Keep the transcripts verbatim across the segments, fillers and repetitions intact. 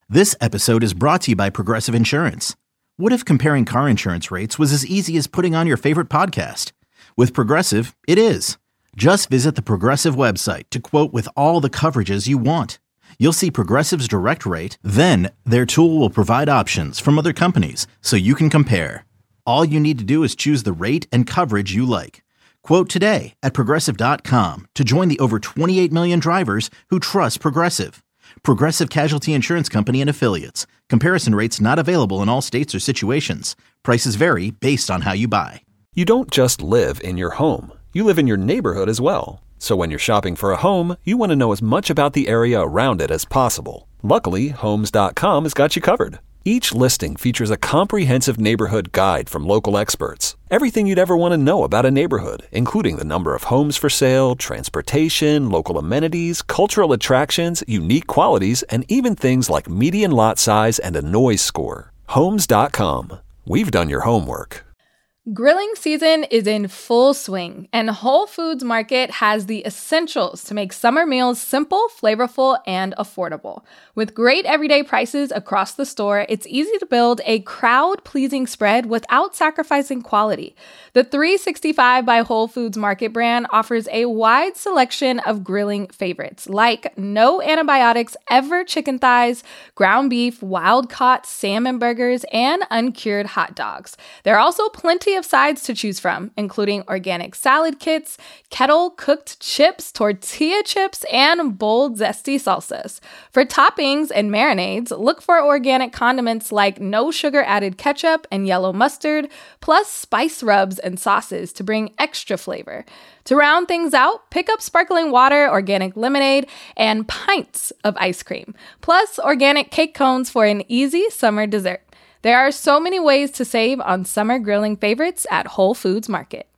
This episode is brought to you by Progressive Insurance. What if comparing car insurance rates was as easy as putting on your favorite podcast? With Progressive, it is. Just visit the Progressive website to quote with all the coverages you want. You'll see Progressive's direct rate, then their tool will provide options from other companies so you can compare. All you need to do is choose the rate and coverage you like. Quote today at progressive dot com to join the over twenty-eight million drivers who trust Progressive. Progressive Casualty Insurance Company and Affiliates. Comparison rates not available in all states or situations. Prices vary based on how you buy. You don't just live in your home. You live in your neighborhood as well. So when you're shopping for a home, you want to know as much about the area around it as possible. Luckily, Homes dot com has got you covered. Each listing features a comprehensive neighborhood guide from local experts. Everything you'd ever want to know about a neighborhood, including the number of homes for sale, transportation, local amenities, cultural attractions, unique qualities, and even things like median lot size and a noise score. Homes dot com. We've done your homework. Grilling season is in full swing, and Whole Foods Market has the essentials to make summer meals simple, flavorful, and affordable. With great everyday prices across the store, it's easy to build a crowd-pleasing spread without sacrificing quality. The three sixty-five by Whole Foods Market brand offers a wide selection of grilling favorites, like no antibiotics ever chicken thighs, ground beef, wild-caught salmon burgers, and uncured hot dogs. There are also plenty of sides to choose from, including organic salad kits, kettle-cooked chips, tortilla chips, and bold, zesty salsas. For toppings and marinades, look for organic condiments like no sugar-added ketchup and yellow mustard, plus spice rubs and sauces to bring extra flavor. To round things out, pick up sparkling water, organic lemonade, and pints of ice cream, plus organic cake cones for an easy summer dessert. There are so many ways to save on summer grilling favorites at Whole Foods Market.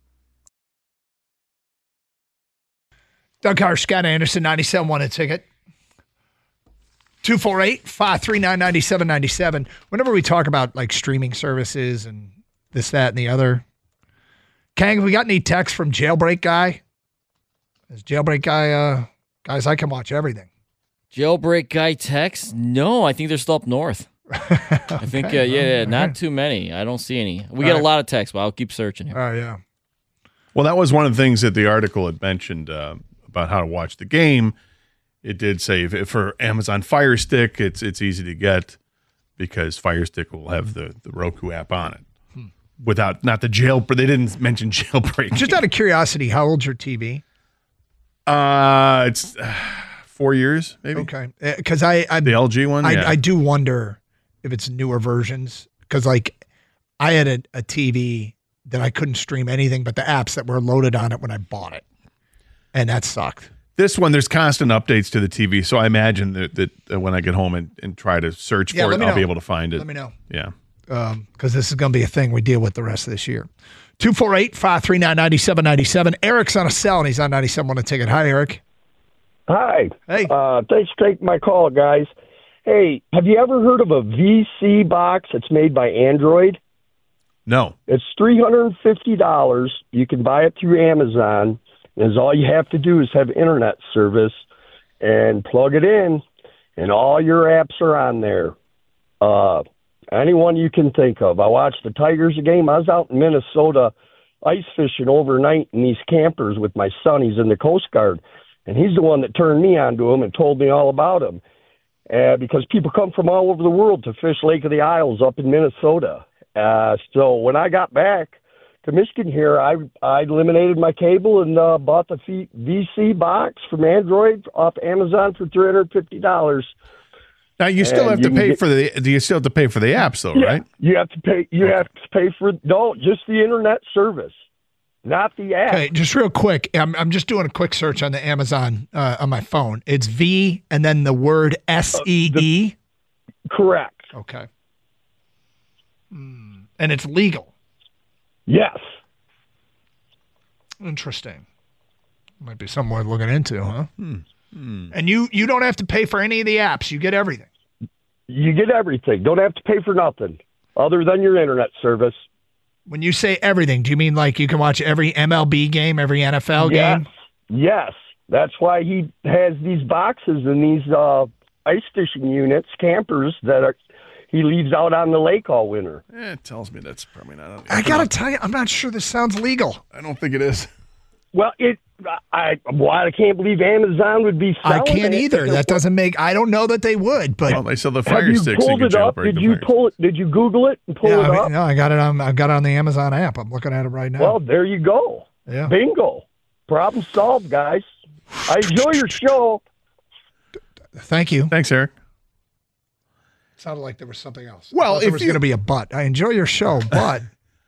Doug Harsh, Scott Anderson, ninety-seven one a ticket. two four eight, five three nine, nine seven nine seven. Whenever we talk about like streaming services and this, that, and the other, Kang, have we got any texts from Jailbreak Guy? Is Jailbreak Guy, uh, guys, I can watch everything. Jailbreak Guy text? No, I think they're still up north. I think, okay. uh, yeah, yeah, not too many. I don't see any. We All get right. a lot of texts, but I'll keep searching here. Oh, yeah. Well, that was one of the things that the article had mentioned uh, about how to watch the game. It did say if, for Amazon Fire Stick, it's it's easy to get because Fire Stick will have the, the Roku app on it. Hmm. Without, not the jail, but they didn't mention jailbreak. Just out of curiosity, how old's your T V? Uh, it's uh, four years, maybe. Okay. Because I, I... The L G one? I, yeah. I do wonder if it's newer versions, because like I had a, a T V that I couldn't stream anything but the apps that were loaded on it when I bought it, and that sucked. This one, there's constant updates to the T V, so I imagine that, that, that when I get home and, and try to search yeah, for it, I'll know. be able to find it. Let me know. Yeah. Because um, this is going to be a thing we deal with the rest of this year. two four eight, five three nine, nine seven nine seven. Eric's on a cell, and he's on ninety-seven one a ticket. Hi, Eric. Hi. Hey. Uh, thanks for taking my call, guys. Hey, have you ever heard of a V C box that's made by Android? No. It's three hundred fifty dollars. You can buy it through Amazon. And all you have to do is have internet service and plug it in, and all your apps are on there. Uh, anyone you can think of. I watched the Tigers game. I was out in Minnesota ice fishing overnight in these campers with my son. He's in the Coast Guard, and he's the one that turned me on to him and told me all about him. Uh, because people come from all over the world to fish Lake of the Isles up in Minnesota. Uh, so when I got back to Michigan here, I I eliminated my cable and uh, bought the V C box from Android off Amazon for three hundred fifty dollars. Now you still and have to pay get, for the. Do you still have to pay for the apps though, yeah, right? You have to pay. You okay. have to pay for no, just the internet service, not the app. Okay, just real quick. I'm I'm just doing a quick search on the Amazon uh, on my phone. It's V and then the word S E E. Correct. Okay. Mm, and it's legal. Yes. Interesting. Might be something worth looking into, huh? Hmm. Hmm. And you you don't have to pay for any of the apps. You get everything. You get everything. Don't have to pay for nothing other than your internet service. When you say everything, do you mean like you can watch every M L B game, every N F L yes. game? Yes. That's why he has these boxes and these uh, ice fishing units, campers that are he leaves out on the lake all winter. Eh, it tells me that's probably not. I got to tell you, I'm not sure this sounds legal. I don't think it is. Well, it. I why I can't believe Amazon would be selling I can't it. either. That doesn't make. I don't know that they would, but Well, they sell the Have fire you sticks. pulled You it can up? jailbreak Did the you fire pull it? Did you Google it and pull yeah, it I up? mean, no, I got it on. I got it on the Amazon app. I'm looking at it right now. Well, there you go. Yeah. Bingo. Problem solved, guys. I enjoy your show. Thank you. Thanks, Eric. Sounded like there was something else. Well, I thought there if was you- going to be a but. I enjoy your show, but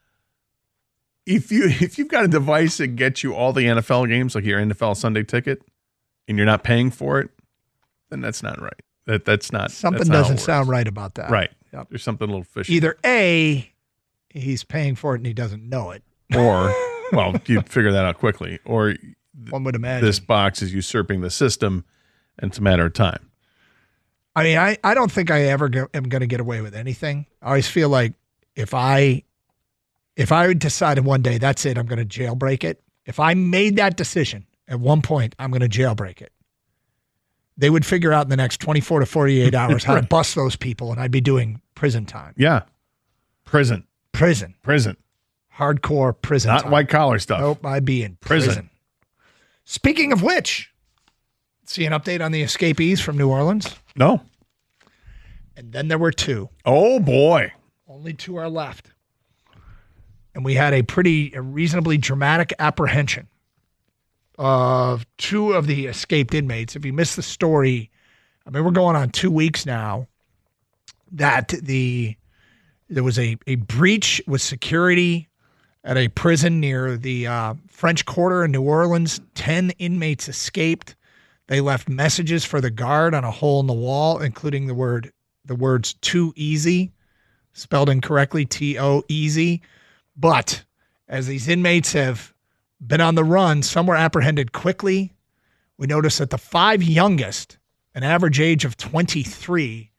If you if you've got a device that gets you all the N F L games, like your N F L Sunday ticket, and you're not paying for it, then that's not right. That that's not something that's not how it doesn't works. sound right about that. Right. Yep. There's something a little fishy. Either A, he's paying for it and he doesn't know it. Or, well, you'd figure that out quickly. Or One would imagine. this box is usurping the system, and it's a matter of time. I mean, I, I don't think I ever go, am going to get away with anything. I always feel like if I if I decided one day that's it, I'm going to jailbreak it. If I made that decision at one point, I'm going to jailbreak it. They would figure out in the next twenty-four to forty-eight hours how to bust those people, and I'd be doing prison time. Yeah. Prison. Prison. Prison. Hardcore prison Not time. white collar stuff. Nope, I'd be in prison. Prison. Speaking of which, see an update on the escapees from New Orleans? No. And then there were two. Oh, boy. Only two are left. And we had a pretty a reasonably dramatic apprehension of two of the escaped inmates. If you missed the story, I mean, we're going on two weeks now that the there was a, a breach with security at a prison near the uh, French Quarter in New Orleans. Ten inmates escaped. They left messages for the guard on a hole in the wall, including the word the words "too easy," spelled incorrectly, T O easy. But as these inmates have been on the run, some were apprehended quickly. We noticed that the five youngest, an average age of twenty-three,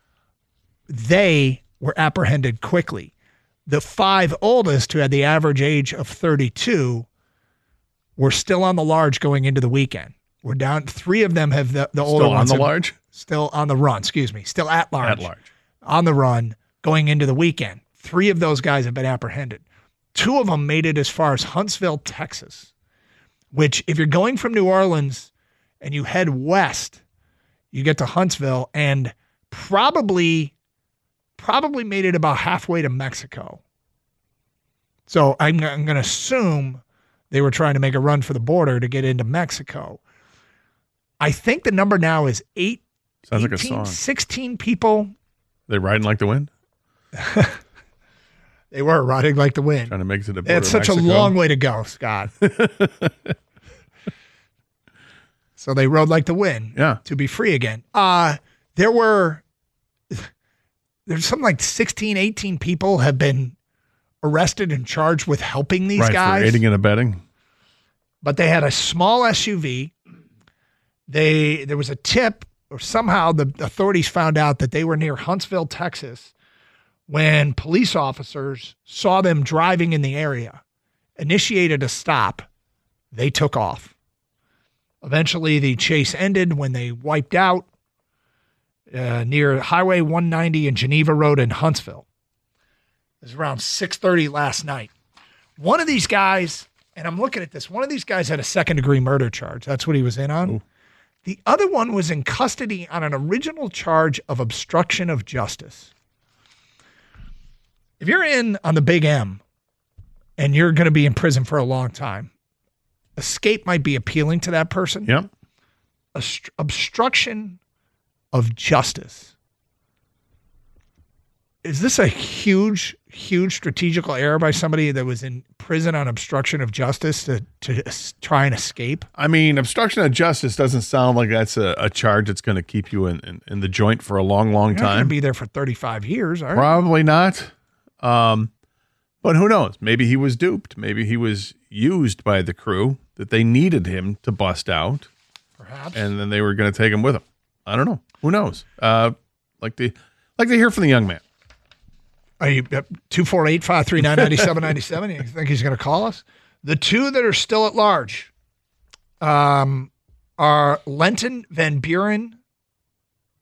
they were apprehended quickly. The five oldest, who had the average age of thirty-two, were still on the large going into the weekend. We're down. Three of them have the, the older Still on ones the have- large? Still on the run, excuse me. Still at large. At large. On the run going into the weekend. Three of those guys have been apprehended. Two of them made it as far as Huntsville, Texas, which if you're going from New Orleans and you head west, you get to Huntsville and probably, probably made it about halfway to Mexico. So I'm, I'm going to assume they were trying to make a run for the border to get into Mexico. I think the number now is eight, Sounds like a eighteen, song. sixteen people. They riding like the wind? They were riding like the wind. Trying to make it to the border It's of such a Mexico? long way to go, Scott. So they rode like the wind Yeah. to be free again. Uh, there were, there's something like sixteen, eighteen people have been arrested and charged with helping these right, guys. for aiding and abetting. But they had a small S U V. They There was a tip, or somehow the authorities found out that they were near Huntsville, Texas, when police officers saw them driving in the area, initiated a stop. They took off. Eventually, the chase ended when they wiped out uh, near Highway one ninety and Geneva Road in Huntsville. It was around six thirty last night. One of these guys, and I'm looking at this, one of these guys had a second-degree murder charge. That's what he was in on. Ooh. The other one was in custody on an original charge of obstruction of justice. If you're in on the Big M and you're going to be in prison for a long time, escape might be appealing to that person. Yep. Obst- obstruction of justice. Is this a huge, huge strategical error by somebody that was in prison on obstruction of justice to, to es- try and escape? I mean, obstruction of justice doesn't sound like that's a, a charge that's going to keep you in, in, in the joint for a long, long You're not going to time. be there for thirty-five years, all right? Probably not. Um, but who knows? Maybe he was duped. Maybe he was used by the crew that they needed him to bust out, Perhaps. and then they were going to take him with them. I don't know. Who knows? Uh, like the like to hear from the young man. Are you two four eight, five three nine, nine seven nine seven? You think he's going to call us? The two that are still at large um, are Lenton Van Buren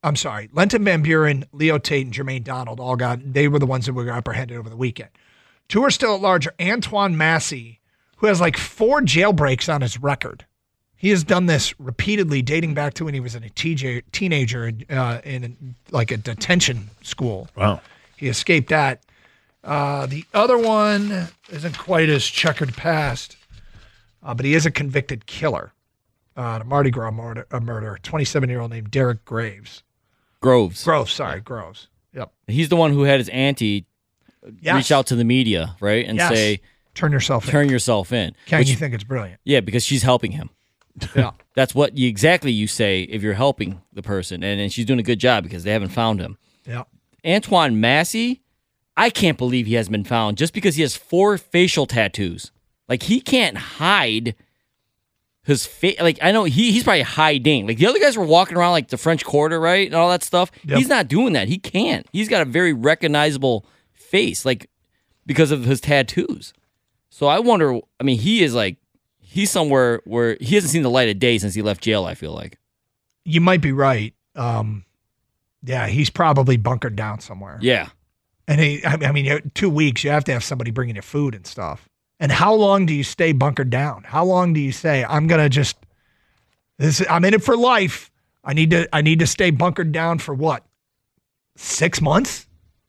I'm sorry, Lenton Van Buren, Leo Tate, and Jermaine Donald all got, they were the ones that were apprehended over the weekend. Two are still at large. Antoine Massey, who has like four jailbreaks on his record. He has done this repeatedly, dating back to when he was in a T J, teenager uh, in like a detention school. Wow. He escaped that. Uh, the other one isn't quite as checkered past, uh, but he is a convicted killer. Uh, a Mardi Gras murder, a murder, twenty-seven-year-old named Derek Graves. Groves. Groves, sorry, Groves. Yep. He's the one who had his auntie Yes. reach out to the media, right, and Yes. say, Turn yourself "Turn in. yourself in." Can Which- you think it's brilliant? Yeah, because she's helping him. Yeah. That's what you, exactly you say if you're helping the person, and, and she's doing a good job because they haven't found him. Yeah. Antoine Massey, I can't believe he hasn't been found just because he has four facial tattoos. Like, he can't hide his face. Like, I know he he's probably hiding. Like, the other guys were walking around like the French Quarter, right, and all that stuff. Yep. He's not doing that. He can't. He's got a very recognizable face, like, because of his tattoos. So I wonder, I mean, he is like, he's somewhere where he hasn't seen the light of day since he left jail, I feel like. You might be right. Um, yeah, he's probably bunkered down somewhere. Yeah. And he, I mean, you- two weeks, you have to have somebody bringing you food and stuff. And how long do you stay bunkered down? How long do you say, I'm going to just, this, I'm in it for life. I need to, I need to stay bunkered down for what? Six months?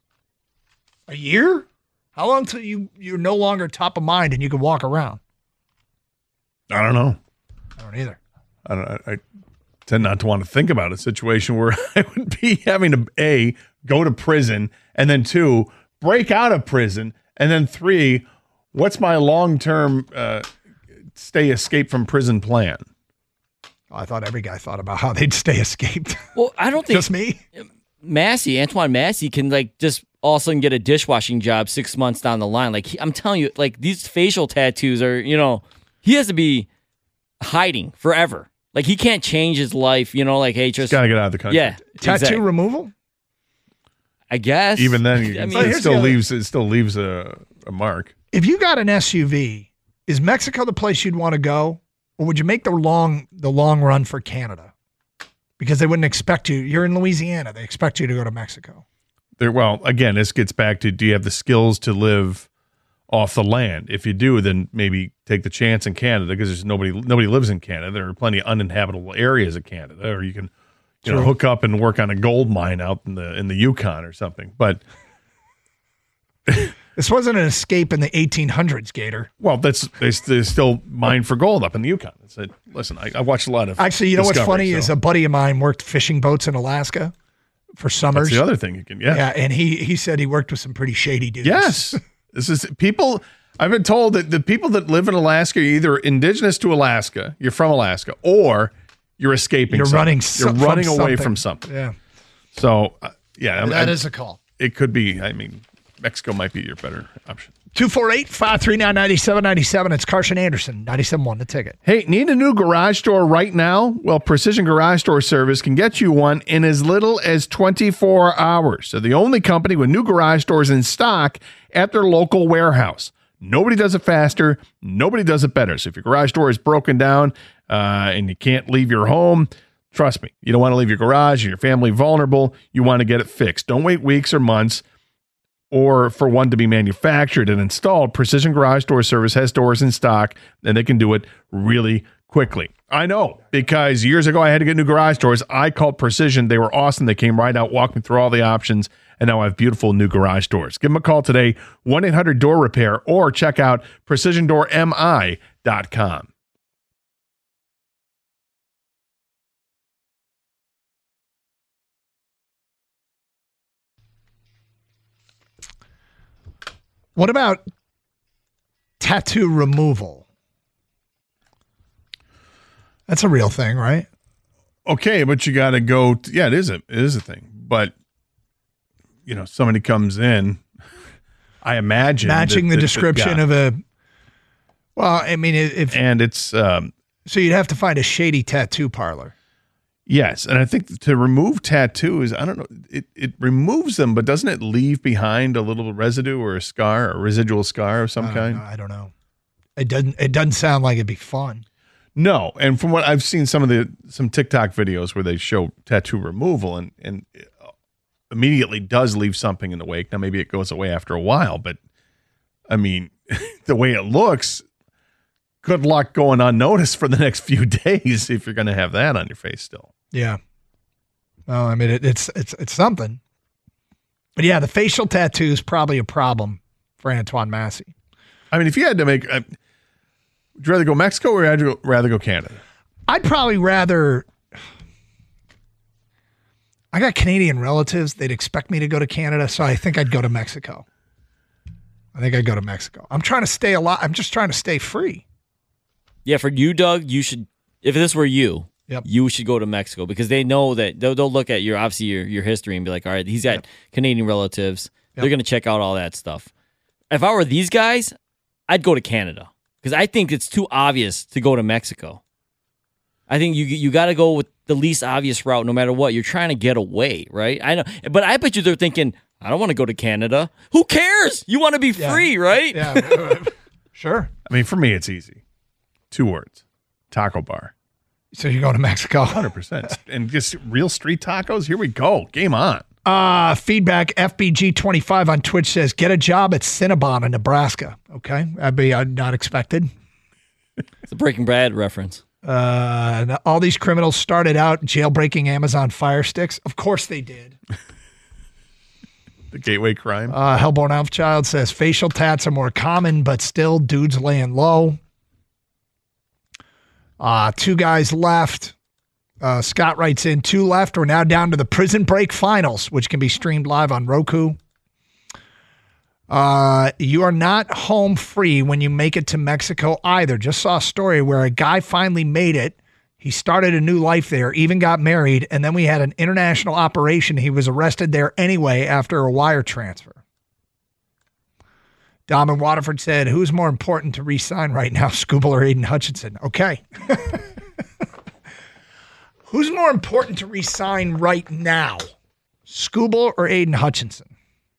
A year? How long till you, you're no longer top of mind and you can walk around? I don't know. I don't either. I don't. I, I tend not to want to think about a situation where I would be having to a go to prison, and then two break out of prison, and then three, what's my long term uh, stay escape from prison plan? I thought every guy thought about how they'd stay escaped. Well, I don't think Just me? Massey, Antoine Massey, can like just all of a sudden get a dishwashing job six months down the line. Like, he, I'm telling you, like, these facial tattoos are, you know, he has to be hiding forever. Like, he can't change his life, you know, like, hey, just Got to get out of the country. yeah, Tattoo exact- removal? I guess. Even then, you, I mean, But it here's still the other- leaves it still leaves a, a mark. If you got an S U V, is Mexico the place you'd want to go, or would you make the long the long run for Canada? Because they wouldn't expect you. You're in Louisiana. They expect you to go to Mexico. There, well, again, this gets back to: do you have the skills to live off the land? If you do, then maybe take the chance in Canada, because there's nobody nobody lives in Canada. There are plenty of uninhabitable areas of Canada, or you can you know True. hook up and work on a gold mine out in the in the Yukon or something. But This wasn't an escape in the eighteen hundreds, Gator. well, that's they, they still mine for gold up in the Yukon. It's a, listen, I, I watched a lot of Actually, you know what's Discovery, funny so is a buddy of mine worked fishing boats in Alaska for summers. that's the other thing you can yeah. Yeah, and he he said he worked with some pretty shady dudes. Yes. This is people. I've been told that the people that live in Alaska are either indigenous to Alaska, you're from Alaska, or you're escaping. You're something. running You're so- from running away something. from something. Yeah, So, uh, yeah, I'm- that I'm- is a call. It could be. I mean, Mexico might be your better option. two four eight, five three nine, nine seven nine seven. It's Carson Anderson, ninety-seven point one, The Ticket. Hey, need a new garage door right now? Well, Precision Garage Door Service can get you one in as little as twenty-four hours. So the only company with new garage doors in stock at their local warehouse. Nobody does it faster. Nobody does it better. So if your garage door is broken down uh, and you can't leave your home, trust me, you don't want to leave your garage and your family vulnerable. You want to get it fixed. Don't wait weeks or months or for one to be manufactured and installed. Precision Garage Door Service has doors in stock, and they can do it really quickly. I know, because years ago I had to get new garage doors. I called Precision. They were awesome. They came right out, walked me through all the options, and now I have beautiful new garage doors. Give them a call today, one eight hundred door repair, or check out precision door m i dot com. What about tattoo removal? That's a real thing, right? Okay, but you got to go. T- yeah, it is a it is a thing. But you know, somebody comes in. I imagine Matching that- the that- description yeah. of a. Well, I mean, if and it's um, so, you'd have to find a shady tattoo parlor. yes, and I think to remove tattoos, I don't know, it it removes them, but doesn't it leave behind a little residue or a scar, or a residual scar of some I don't kind? know, I don't know. It doesn't. It doesn't sound like it'd be fun. No, and from what I've seen, some of the some TikTok videos where they show tattoo removal, and and it immediately does leave something in the wake. Now maybe it goes away after a while, but I mean, the way it looks, good luck going unnoticed for the next few days if you're going to have that on your face still. Yeah. Well, I mean, it, it's it's it's something. But yeah, the facial tattoo is probably a problem for Antoine Massey. I mean, if you had to make, uh, would you rather go Mexico or would you rather go Canada? I'd probably rather. I got Canadian relatives. They'd expect me to go to Canada, so I think I'd go to Mexico. I think I'd go to Mexico. I'm trying to stay alive. I'm just trying to stay free. Yeah, for you, Doug, you should, if this were you, Yep. you should go to Mexico because they know that they'll, they'll look at your, obviously, your, your history and be like, all right, he's got yep. Canadian relatives. Yep. They're going to check out all that stuff. If I were these guys, I'd go to Canada because I think it's too obvious to go to Mexico. I think you you got to go with the least obvious route no matter what. You're trying to get away, right? I know, but I bet you they're thinking, I don't want to go to Canada. Who cares? You want to be yeah. free, right? Yeah, sure. I mean, for me, it's easy. Two words: taco bar. So you go to Mexico, one hundred percent, and just real street tacos. Here we go. Game on. Uh, feedback F B G twenty-five on Twitch says, get a job at Cinnabon in Nebraska. Okay. That'd be uh, not expected. It's a Breaking Bad reference. Uh, and all these criminals started out jailbreaking Amazon Fire Sticks. Of course they did. The gateway crime. Uh, Hellborn Elfchild says, facial tats are more common, but still dudes laying low. Uh, two guys left. Uh, Scott writes in, two left. We're now down to the Prison Break finals, which can be streamed live on Roku. Uh, you are not home free when you make it to Mexico either. Just saw a story where a guy finally made it. He started a new life there, even got married, and then we had an international operation. He was arrested there anyway after a wire transfer. Dom in Waterford said, who's more important to re-sign right now, Scooble or Aiden Hutchinson? Okay. Who's more important to re-sign right now, Scooble or Aiden Hutchinson?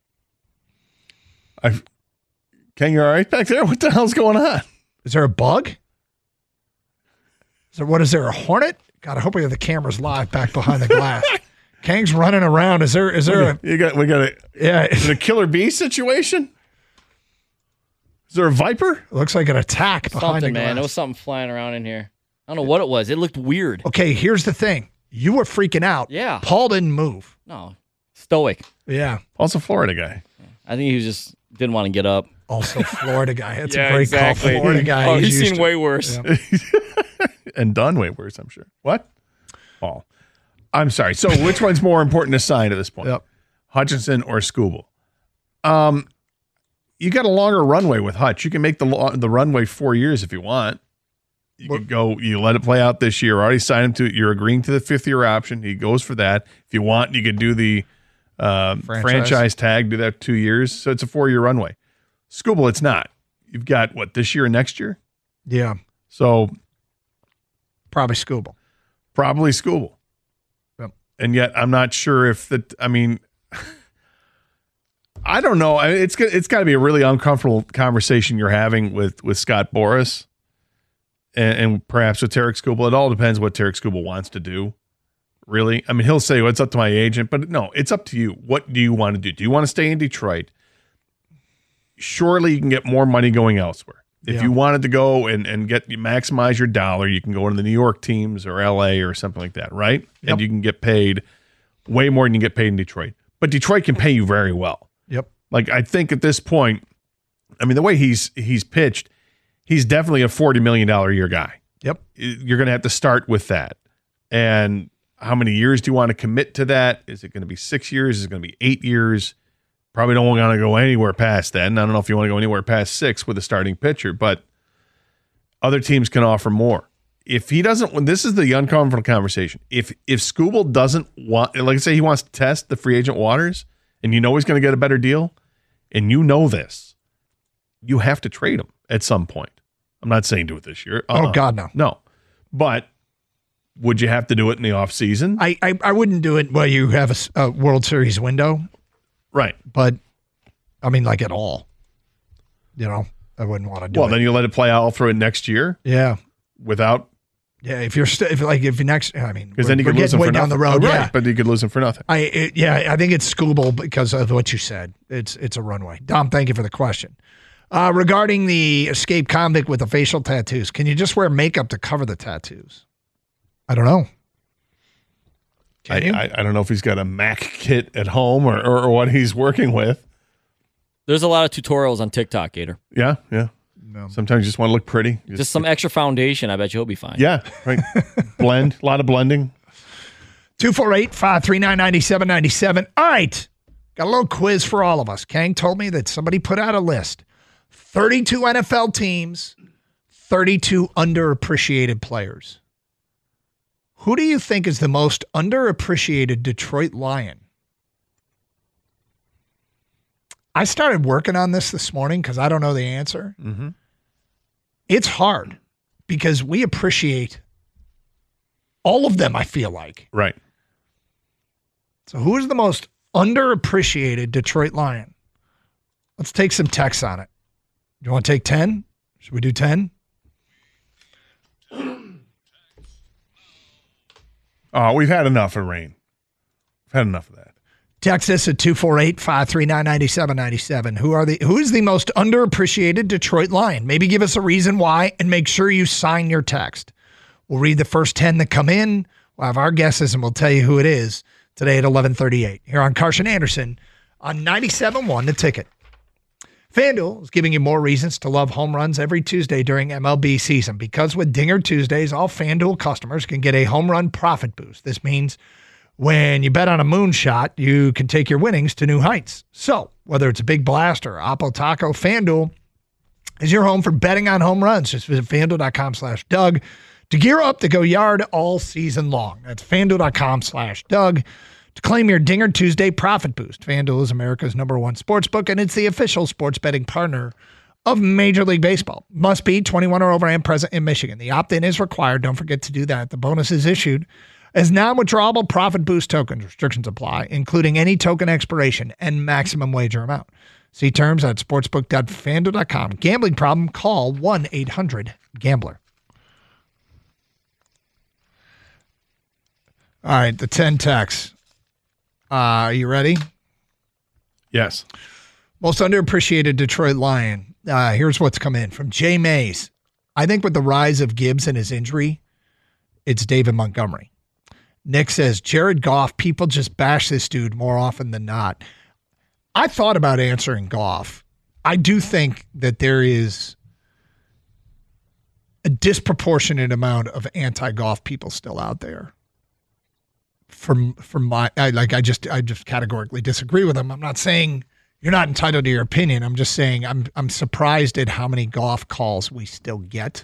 I've, Ken, you all right back there? What the hell's going on? Is there a bug? Is there, what is there, a hornet? God, I hope we have the cameras live back behind the glass. Kang's running around. Is there, is there a... You got, we got a... Yeah. Is it a killer bee situation? Is there a viper? It looks like an attack behind something, the glass. man. There was something flying around in here. I don't know what it was. It looked weird. Okay, here's the thing. You were freaking out. Yeah. Paul didn't move. No. Stoic. Yeah. Also Florida guy. I think he was just didn't want to get up. Also Florida guy. That's yeah, a great exactly. call. Florida guy. Oh, he's, he's seen to, way worse. Yeah. And done way worse, I'm sure. What? Paul. I'm sorry. So which one's more important to sign at this point? Yep. Hutchinson or Scooble? Um, you got a longer runway with Hutch. You can make the lo- the runway four years if you want. You could go, you let it play out this year. Already signed him to, you're agreeing to the fifth year option. He goes for that. If you want, you could do the uh, franchise. franchise tag, do that two years. So it's a four year runway. Scooble, it's not. You've got what, this year and next year? Yeah. So probably Scooble. Probably Scooble. Yep. And yet I'm not sure if that, I mean, I don't know. I mean, it's, it's got to be a really uncomfortable conversation you're having with, with Scott Boras. And, and perhaps with Tarek Skubal. It all depends what Tarek Skubal wants to do, really. I mean, he'll say, well, it's up to my agent, but no, it's up to you. What do you want to do? Do you want to stay in Detroit? Surely you can get more money going elsewhere. If Yeah. you wanted to go and, and get maximize your dollar, you can go into the New York teams or L A or something like that, right? Yep. And you can get paid way more than you get paid in Detroit. But Detroit can pay you very well. Yep. Like, I think at this point, I mean, the way he's he's pitched, he's definitely a forty million dollars a year guy. Yep. You're going to have to start with that. And how many years do you want to commit to that? Is it going to be six years? Is it going to be eight years? Probably don't want to go anywhere past that. And I don't know if you want to go anywhere past six with a starting pitcher, but other teams can offer more. If he doesn't, when this is the uncomfortable conversation, if if Skubal doesn't want, like I say, he wants to test the free agent waters and you know he's going to get a better deal, and you know this, you have to trade him at some point. I'm not saying do it this year. Uh-uh. Oh, God, no. No. But would you have to do it in the offseason? I, I, I wouldn't do it while you have a s- a, World Series window, Right. but I mean, like at all. You know, I wouldn't want to do Well, it. then you let it play out through it next year yeah. without Yeah, if you're st- if like if you next, I mean, Because then you we're could lose getting him way for down nothing. the road, Oh, right, yeah. but you could lose him for nothing. I it, yeah, I think it's Scooble because of what you said. It's it's a runway. Dom, thank you for the question. Uh, regarding the escaped convict with the facial tattoos, can you just wear makeup to cover the tattoos? I don't know. I, Can you? I I don't know if he's got a Mac kit at home or, or, or what he's working with. There's a lot of tutorials on TikTok, Gator. Yeah, yeah. No. Sometimes you just want to look pretty. Just, just some extra foundation. I bet you'll be fine. Yeah, right. Blend, a lot of blending. two four eight, five three nine, nine seven nine seven. All right. Got a little quiz for all of us. Kang told me that somebody put out a list. thirty-two N F L teams, thirty-two underappreciated players. Who do you think is the most underappreciated Detroit Lion? I started working on this this morning because I don't know the answer. Mm-hmm. It's hard because we appreciate all of them, I feel like. Right. So who is the most underappreciated Detroit Lion? Let's take some texts on it. You want to take ten? Should we do ten? Oh, we've had enough of rain. We've had enough of that. Text us at two four eight, five three nine, nine seven nine seven. Who are the who is the most underappreciated Detroit Lion? Maybe give us a reason why and make sure you sign your text. We'll read the first ten that come in. We'll have our guesses and we'll tell you who it is today at eleven thirty-eight here on Carson Anderson on ninety-seven point one The Ticket. FanDuel is giving you more reasons to love home runs every Tuesday during M L B season because with Dinger Tuesdays, all FanDuel customers can get a home run profit boost. This means when you bet on a moonshot, you can take your winnings to new heights. So whether it's a big blast or Oppo Taco, FanDuel is your home for betting on home runs. Just visit FanDuel.com slash Doug to gear up to go yard all season long. That's FanDuel.com slash Doug to claim your Dinger Tuesday profit boost. FanDuel is America's number one sports book, and it's the official sports betting partner of Major League Baseball. Must be twenty-one or over and present in Michigan. The opt-in is required. Don't forget to do that. The bonus is issued as non-withdrawable profit boost tokens. Restrictions apply, including any token expiration and maximum wager amount. See terms at sportsbook dot fanduel dot com. Gambling problem? Call one eight hundred gambler. All right, the ten texts. Uh, are you ready? Yes. Most underappreciated Detroit Lion. Uh, here's what's come in from Jay Mays. I think with the rise of Gibbs and his injury, it's David Montgomery. Nick says, Jared Goff, people just bash this dude more often than not. I thought about answering Goff. I do think that there is a disproportionate amount of anti-Goff people still out there. From from my I, like I just I just categorically disagree with him. I'm not saying you're not entitled to your opinion. I'm just saying I'm I'm surprised at how many Goff calls we still get.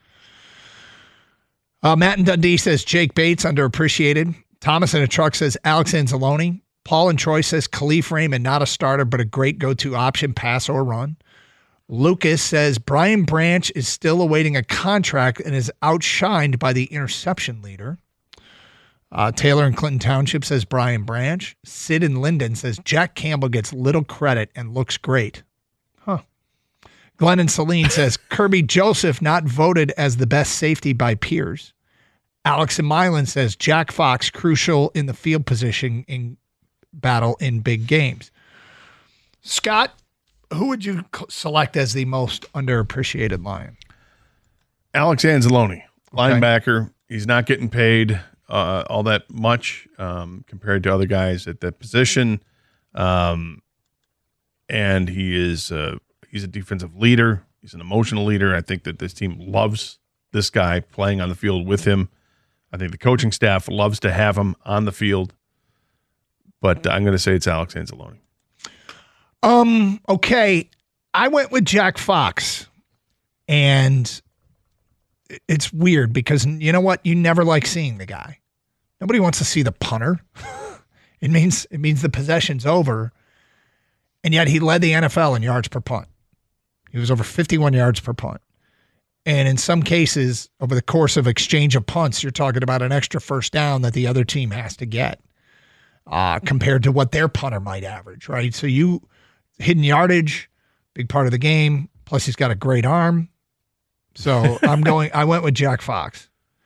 Uh, Matt in Dundee says Jake Bates underappreciated. Thomas in a truck says Alex Anzalone. Paul in Troy says Khalif Raymond, not a starter but a great go-to option, pass or run. Lucas says Brian Branch is still awaiting a contract and is outshined by the interception leader. Uh, Taylor in Clinton Township says Brian Branch. Sid in Linden says Jack Campbell gets little credit and looks great. Huh. Glenn in Saline says Kirby Joseph not voted as the best safety by peers. Alex in Milan says Jack Fox crucial in the field position in battle in big games. Scott, who would you select as the most underappreciated Lion? Alex Anzalone, linebacker. Okay. He's not getting paid Uh, all that much um, compared to other guys at that position, um, and he is uh, he's a defensive leader. He's an emotional leader. I think that this team loves this guy playing on the field with him. I think the coaching staff loves to have him on the field. But I'm going to say it's Alex Anzalone. Um. Okay, I went with Jack Fox, and it's weird because you know what? You never like seeing the guy. Nobody wants to see the punter. It means it means the possession's over. And yet he led the N F L in yards per punt. He was over fifty-one yards per punt. And in some cases, over the course of exchange of punts, you're talking about an extra first down that the other team has to get uh, compared to what their punter might average, right? So you hidden yardage, big part of the game. Plus he's got a great arm. So I'm going, I went with Jack Fox.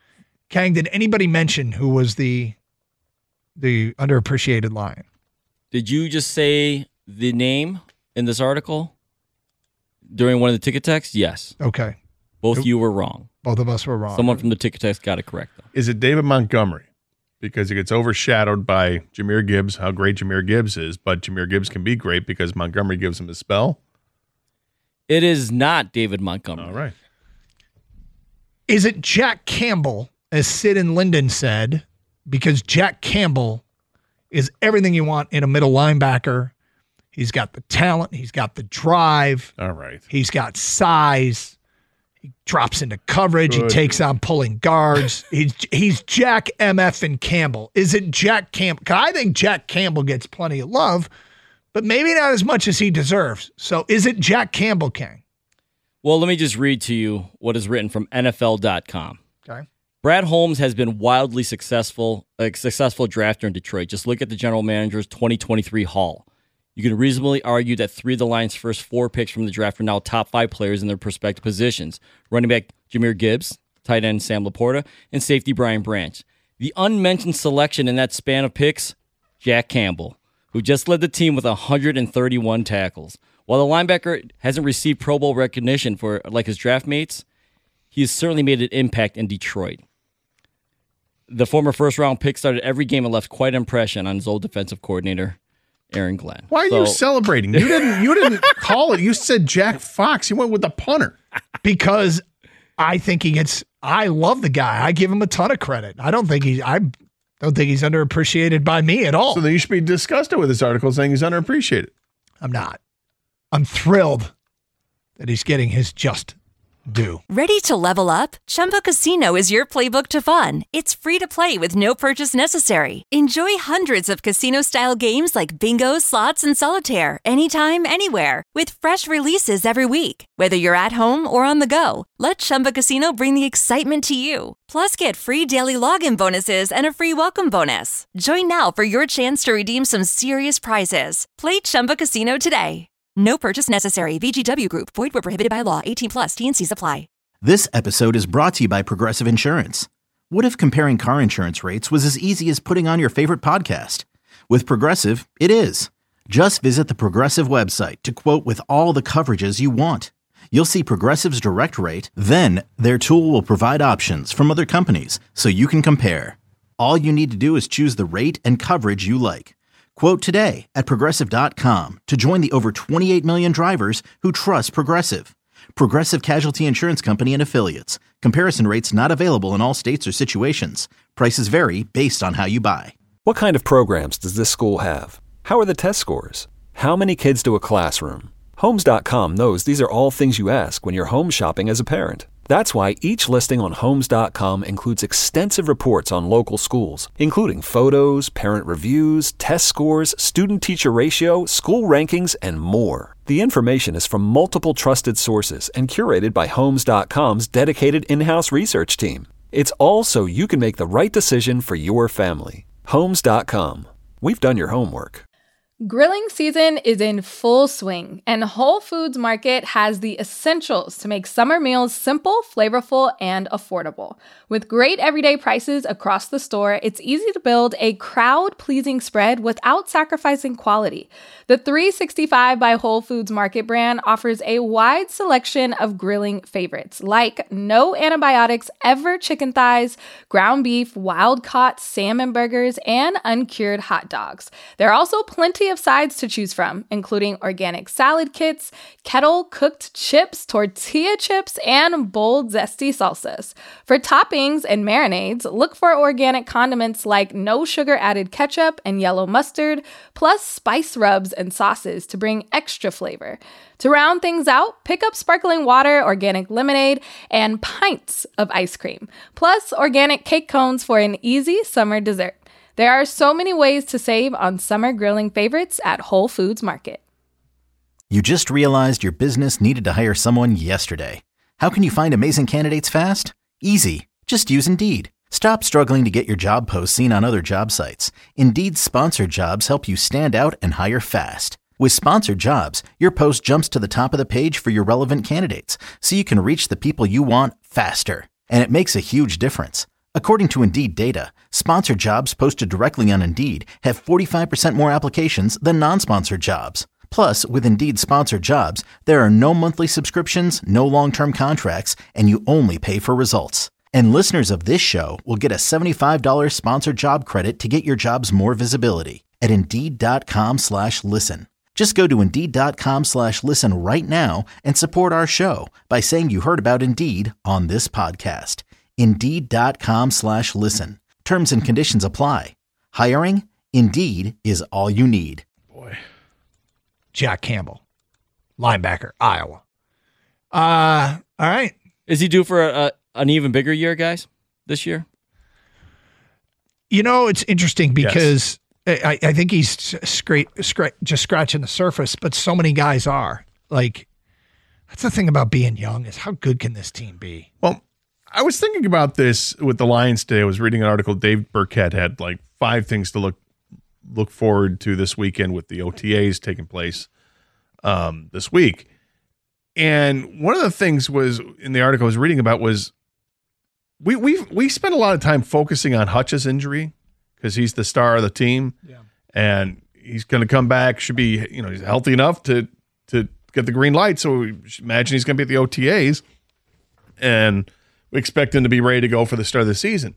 Kang, did anybody mention who was the the underappreciated Lion? Did you just say the name in this article during one of the ticket texts? Yes. Okay. Both of you were wrong. Both of us were wrong. Someone from the ticket text got it correct, though. Is it David Montgomery? Because it gets overshadowed by Jahmyr Gibbs, how great Jahmyr Gibbs is, but Jahmyr Gibbs can be great because Montgomery gives him a spell. It is not David Montgomery. All right. Is it Jack Campbell, as Sid and Lyndon said, because Jack Campbell is everything you want in a middle linebacker. He's got the talent. He's got the drive. All right. He's got size. He drops into coverage. Good. He takes on pulling guards. he's he's Jack M F and Campbell. Is it Jack Campbell? I think Jack Campbell gets plenty of love, but maybe not as much as he deserves. So is it Jack Campbell, King? Well, let me just read to you what is written from N F L dot com. Okay. Brad Holmes has been wildly successful, a successful drafter in Detroit. Just look at the general manager's twenty twenty-three haul. You can reasonably argue that three of the Lions' first four picks from the draft are now top five players in their respective positions. Running back Jahmyr Gibbs, tight end Sam Laporta, and safety Brian Branch. The unmentioned selection in that span of picks, Jack Campbell, who just led the team with one hundred thirty-one tackles. While the linebacker hasn't received Pro Bowl recognition for like his draft mates, he has certainly made an impact in Detroit. The former first-round pick started every game and left quite an impression on his old defensive coordinator, Aaron Glenn. Why are So- you celebrating? You didn't. You didn't call it. You said Jack Fox. You went with the punter. Because I think he gets. I love the guy. I give him a ton of credit. I don't think he. I don't think he's underappreciated by me at all. So then you should be disgusted with this article saying he's underappreciated. I'm not. I'm thrilled that he's getting his just due. Ready to level up? Chumba Casino is your playbook to fun. It's free to play with no purchase necessary. Enjoy hundreds of casino-style games like bingo, slots, and solitaire anytime, anywhere with fresh releases every week. Whether you're at home or on the go, let Chumba Casino bring the excitement to you. Plus, get free daily login bonuses and a free welcome bonus. Join now for your chance to redeem some serious prizes. Play Chumba Casino today. No purchase necessary. V G W Group. Void where prohibited by law. eighteen plus. T and C's apply. This episode is brought to you by Progressive Insurance. What if comparing car insurance rates was as easy as putting on your favorite podcast? With Progressive, it is. Just visit the Progressive website to quote with all the coverages you want. You'll see Progressive's direct rate, then their tool will provide options from other companies so you can compare. All you need to do is choose the rate and coverage you like. Quote today at Progressive dot com to join the over twenty-eight million drivers who trust Progressive. Progressive Casualty Insurance Company and Affiliates. Comparison rates not available in all states or situations. Prices vary based on how you buy. What kind of programs does this school have? How are the test scores? How many kids do a classroom? Homes dot com knows these are all things you ask when you're home shopping as a parent. That's why each listing on Homes dot com includes extensive reports on local schools, including photos, parent reviews, test scores, student-teacher ratio, school rankings, and more. The information is from multiple trusted sources and curated by Homes dot com's dedicated in-house research team. It's all so you can make the right decision for your family. Homes dot com. We've done your homework. Grilling season is in full swing, and Whole Foods Market has the essentials to make summer meals simple, flavorful, and affordable. With great everyday prices across the store, it's easy to build a crowd-pleasing spread without sacrificing quality. The three sixty-five by Whole Foods Market brand offers a wide selection of grilling favorites, like no antibiotics ever chicken thighs, ground beef, wild-caught salmon burgers, and uncured hot dogs. There are also plenty of sides to choose from, including organic salad kits, kettle-cooked chips, tortilla chips, and bold, zesty salsas. For toppings and marinades, look for organic condiments like no sugar-added ketchup and yellow mustard, plus spice rubs and sauces to bring extra flavor. To round things out, pick up sparkling water, organic lemonade, and pints of ice cream, plus organic cake cones for an easy summer dessert. There are so many ways to save on summer grilling favorites at Whole Foods Market. You just realized your business needed to hire someone yesterday. How can you find amazing candidates fast? Easy. Just use Indeed. Stop struggling to get your job posts seen on other job sites. Indeed's sponsored jobs help you stand out and hire fast. With sponsored jobs, your post jumps to the top of the page for your relevant candidates, so you can reach the people you want faster. And it makes a huge difference. According to Indeed data, sponsored jobs posted directly on Indeed have forty-five percent more applications than non-sponsored jobs. Plus, with Indeed sponsored jobs, there are no monthly subscriptions, no long-term contracts, and you only pay for results. And listeners of this show will get a seventy-five dollars sponsored job credit to get your jobs more visibility at Indeed.com slash listen. Just go to Indeed.com slash listen right now and support our show by saying you heard about Indeed on this podcast. Indeed.com slash listen. Terms and conditions apply. Hiring? Indeed is all you need. Boy. Jack Campbell, linebacker, Iowa. Uh, all right. Is he due for a, a, an even bigger year, guys, this year? You know, it's interesting because yes. I, I think he's scra- scra- just scratching the surface, but so many guys are. Like, that's the thing about being young is how good can this team be? Well, I was thinking about this with the Lions today. I was reading an article. Dave Burkett had like five things to look look forward to this weekend with the O T As taking place um, this week. And one of the things was in the article I was reading about was we we we spent a lot of time focusing on Hutch's injury because he's the star of the team, yeah. and he's going to come back. Should be you know he's healthy enough to to get the green light. So we imagine he's going to be at the O T As, and we expect him to be ready to go for the start of the season.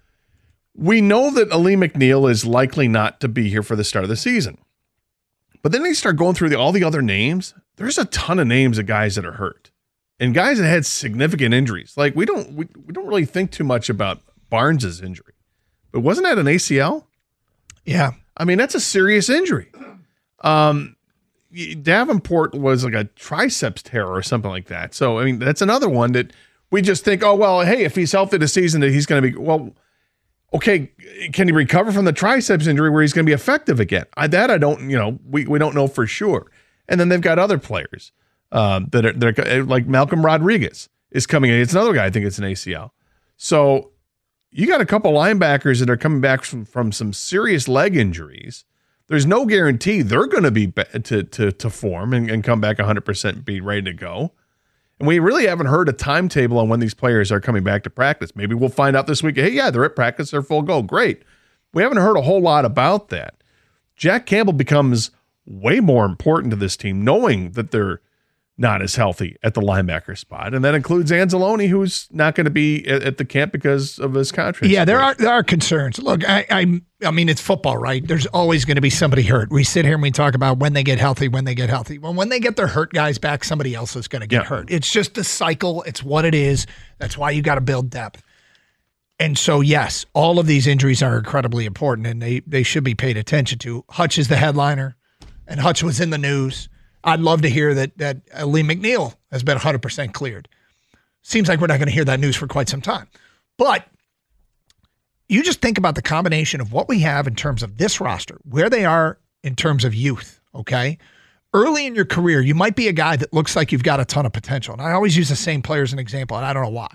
We know that Ali McNeill is likely not to be here for the start of the season. But then they start going through the, all the other names. There's a ton of names of guys that are hurt and guys that had significant injuries. Like we don't we, we don't really think too much about Barnes's injury. But wasn't that an A C L? Yeah. I mean, that's a serious injury. Um, Davenport was like a triceps tear or something like that. So, I mean, that's another one that we just think, oh, well, hey, if he's healthy this season, that he's going to be, well, okay, can he recover from the triceps injury where he's going to be effective again? I, that I don't, you know, we, we don't know for sure. And then they've got other players um, that are they're like Malcolm Rodriguez is coming in. It's another guy, I think it's an A C L. So you got a couple linebackers that are coming back from, from some serious leg injuries. There's no guarantee they're going to be to to to form and, and come back one hundred percent and be ready to go. And we really haven't heard a timetable on when these players are coming back to practice. Maybe we'll find out this week. Hey, yeah, they're at practice. They're full go. Great. We haven't heard a whole lot about that. Jack Campbell becomes way more important to this team, knowing that they're not as healthy at the linebacker spot. And that includes Anzalone, who's not going to be at, at the camp because of his contract. Yeah, there are there are concerns. Look, I, I I mean, it's football, right? There's always going to be somebody hurt. We sit here and we talk about when they get healthy, when they get healthy. Well, when they get their hurt guys back, somebody else is going to get yeah. hurt. It's just a cycle. It's what it is. That's why you got to build depth. And so, yes, all of these injuries are incredibly important, and they they should be paid attention to. Hutch is the headliner, and Hutch was in the news. I'd love to hear that that Lee McNeill has been one hundred percent cleared. Seems like we're not going to hear that news for quite some time. But you just think about the combination of what we have in terms of this roster, where they are in terms of youth, okay? Early in your career, you might be a guy that looks like you've got a ton of potential. And I always use the same player as an example, and I don't know why.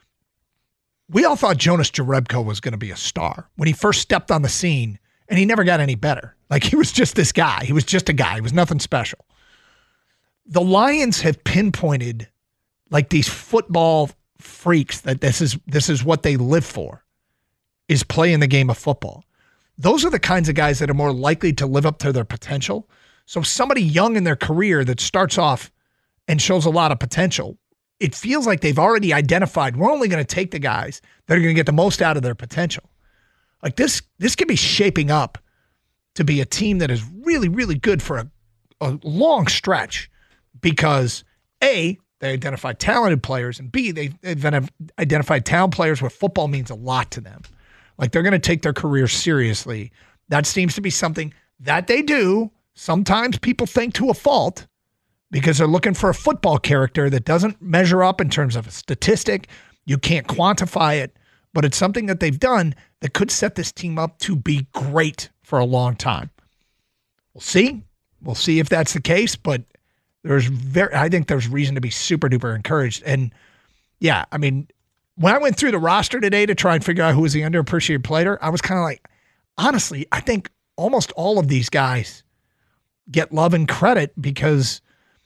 We all thought Jonas Jerebko was going to be a star when he first stepped on the scene, and he never got any better. Like, he was just this guy. He was just a guy. He was nothing special. The Lions have pinpointed like these football freaks that this is this is what they live for, is playing the game of football. Those are the kinds of guys that are more likely to live up to their potential. So somebody young in their career that starts off and shows a lot of potential, it feels like they've already identified, we're only going to take the guys that are going to get the most out of their potential. Like this, this could be shaping up to be a team that is really, really good for a, a long stretch. Because A, they identified talented players, and B, they've identified talent players where football means a lot to them. Like they're going to take their career seriously. That seems to be something that they do. Sometimes people think to a fault because they're looking for a football character that doesn't measure up in terms of a statistic. You can't quantify it, but it's something that they've done that could set this team up to be great for a long time. We'll see. We'll see if that's the case, but There's very, I think there's reason to be super duper encouraged. And yeah, I mean, when I went through the roster today to try and figure out who was the underappreciated player, I was kind of like, honestly, I think almost all of these guys get love and credit because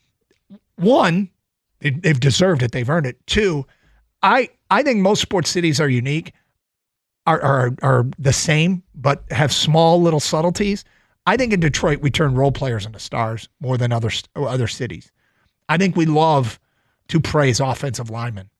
one, they, they've deserved it. They've earned it. Two, I, I think most sports cities are unique. are, are are the same, but have small little subtleties. I think in Detroit we turn role players into stars more than other other cities. I think we love to praise offensive linemen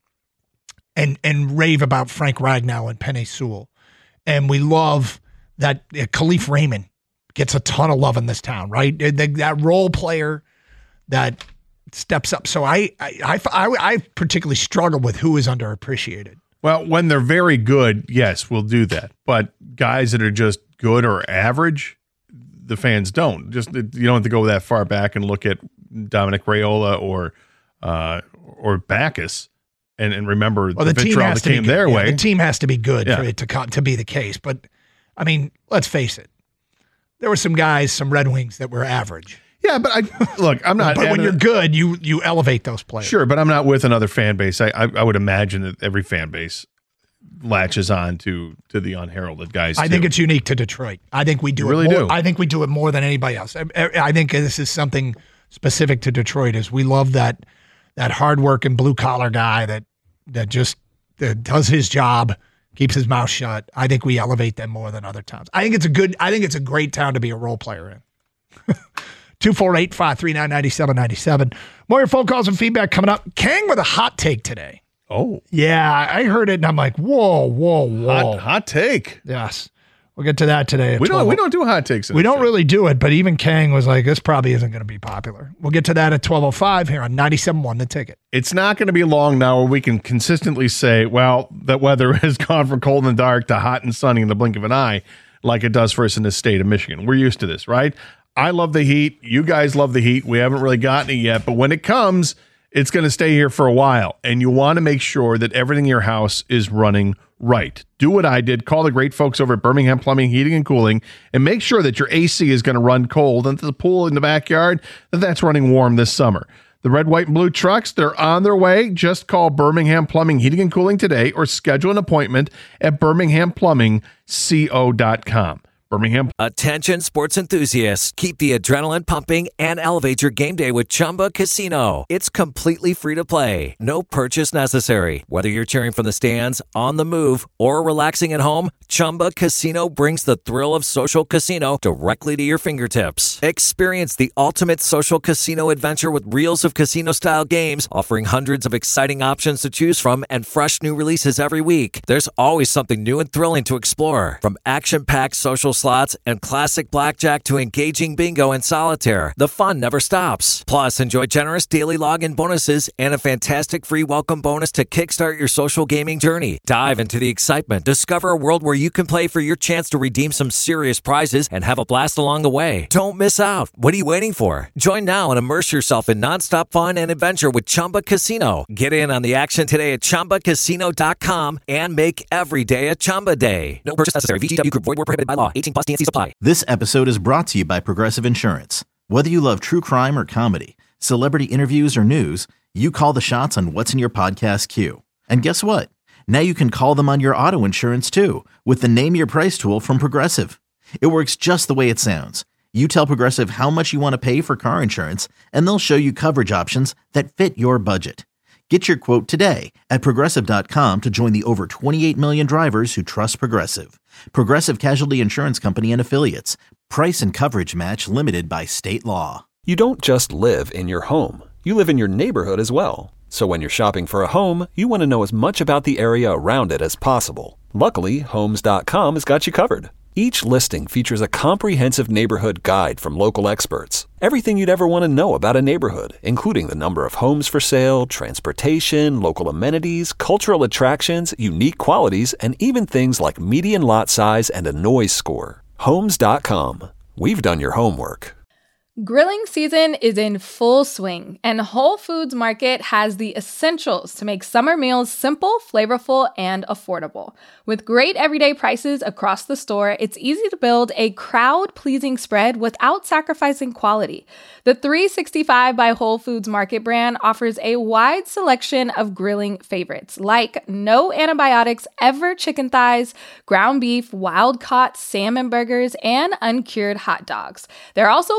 and and rave about Frank Ragnow and Penei Sewell, and we love that uh, Khalif Raymond gets a ton of love in this town, right? That, that role player that steps up. So I I, I I I particularly struggle with who is underappreciated. Well, when they're very good, yes, we'll do that. But guys that are just good or average, the fans don't. Just you don't have to go that far back and look at Dominic Raiola or uh, or Backus and, and remember well, the, the vitriol that came their yeah, way. The team has to be good yeah. for it to come, to be the case. But I mean, let's face it. There were some guys, some Red Wings that were average. Yeah, but I look, I'm not. But when you're good, you you elevate those players. Sure, but I'm not with another fan base. I I, I would imagine that every fan base latches on to to the unheralded guys. I too. think it's unique to Detroit. I think we do you it really more, do. I think we do it more than anybody else. I, I think this is something specific to Detroit. Is we love that that hardworking blue collar guy that that just that does his job, keeps his mouth shut. I think we elevate them more than other towns. I think it's a good. I think it's a great town to be a role player in. two four eight, five three nine, nine seven nine seven. More of your phone calls and feedback coming up. Kang with a hot take today. Oh. Yeah, I heard it and I'm like, whoa, whoa, whoa. Hot, hot take. Yes. We'll get to that today. At We don't twelve. we don't do hot takes. in We this don't show. really do it, but even Kang was like, this probably isn't going to be popular. We'll get to that at twelve oh five here on ninety-seven point one The Ticket. It's not going to be long now where we can consistently say, well, that weather has gone from cold and dark to hot and sunny in the blink of an eye like it does for us in the state of Michigan. We're used to this, right? I love the heat. You guys love the heat. We haven't really gotten it yet, but when it comes, it's going to stay here for a while, and you want to make sure that everything in your house is running right. Do what I did. Call the great folks over at Birmingham Plumbing, Heating, and Cooling, and make sure that your A C is going to run cold, and the pool in the backyard, that that's running warm this summer. The red, white, and blue trucks, they're on their way. Just call Birmingham Plumbing, Heating, and Cooling today, or schedule an appointment at birmingham plumbing co dot com. Birmingham. Attention sports enthusiasts. Keep the adrenaline pumping and elevate your game day with Chumba Casino. It's completely free to play. No purchase necessary. Whether you're cheering from the stands, on the move, or relaxing at home, Chumba Casino brings the thrill of social casino directly to your fingertips. Experience the ultimate social casino adventure with reels of casino-style games, offering hundreds of exciting options to choose from and fresh new releases every week. There's always something new and thrilling to explore. From action-packed social slots and classic blackjack to engaging bingo and solitaire, the fun never stops. Plus, enjoy generous daily login bonuses and a fantastic free welcome bonus to kickstart your social gaming journey. Dive into the excitement. Discover a world where you can play for your chance to redeem some serious prizes and have a blast along the way. Don't miss out. What are you waiting for? Join now and immerse yourself in nonstop fun and adventure with Chumba Casino. Get in on the action today at chumba casino dot com and make every day a Chumba day. No purchase necessary. V G W Group. Void where prohibited by law. eighteen plus T N C supply. This episode is brought to you by Progressive Insurance. Whether you love true crime or comedy, celebrity interviews or news, you call the shots on what's in your podcast queue. And guess what? Now you can call them on your auto insurance too with the Name Your Price tool from Progressive. It works just the way it sounds. You tell Progressive how much you want to pay for car insurance, and they'll show you coverage options that fit your budget. Get your quote today at progressive dot com to join the over twenty-eight million drivers who trust Progressive. Progressive Casualty Insurance Company and Affiliates. Price and coverage match limited by state law. You don't just live in your home. You live in your neighborhood as well. So when you're shopping for a home, you want to know as much about the area around it as possible. Luckily, homes dot com has got you covered. Each listing features a comprehensive neighborhood guide from local experts. Everything you'd ever want to know about a neighborhood, including the number of homes for sale, transportation, local amenities, cultural attractions, unique qualities, and even things like median lot size and a noise score. homes dot com. We've done your homework. Grilling season is in full swing, and Whole Foods Market has the essentials to make summer meals simple, flavorful, and affordable. With great everyday prices across the store, it's easy to build a crowd-pleasing spread without sacrificing quality. The three sixty-five by Whole Foods Market brand offers a wide selection of grilling favorites, like no antibiotics ever chicken thighs, ground beef, wild-caught salmon burgers, and uncured hot dogs. There are also plenty